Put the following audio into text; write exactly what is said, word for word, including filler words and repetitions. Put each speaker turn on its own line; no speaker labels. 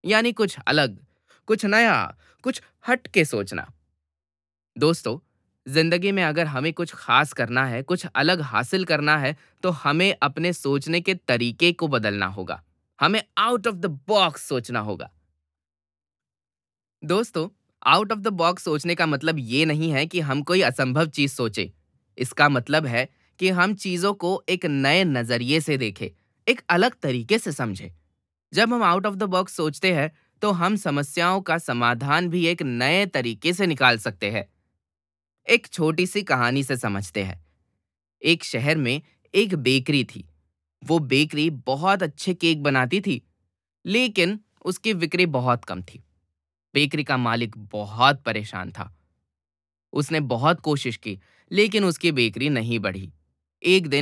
यानी कुछ अलग, कुछ नया, कुछ हट के सोचना। दोस्तों, जिंदगी में अगर हमें कुछ खास करना है, कुछ अलग हासिल करना है, तो हमें अपने सोचने के तरीके को बदलना होगा। हमें आउट ऑफ द बॉक्स सोचना होगा। दोस्तों, आउट ऑफ द बॉक्स सोचने का मतलब ये नहीं है कि हम कोई असंभव चीज सोचे। इसका मतलब है कि हम चीजों को एक नए नजरिए से देखें, एक अलग तरीके से समझें। जब हम आउट ऑफ द बॉक्स सोचते हैं, तो हम समस्याओं का समाधान भी एक नए तरीके से निकाल सकते हैं। एक छोटी सी कहानी से समझते हैं। एक शहर में एक बेकरी थी। वो बेकरी बहुत अच्छे केक बनाती थी, लेकिन उसकी बिक्री बहुत कम थी। बेकरी का मालिक बहुत परेशान था। उसने बहुत कोशिश की, लेकिन उसकी बेकरी नहीं बढ़ी। एक दिन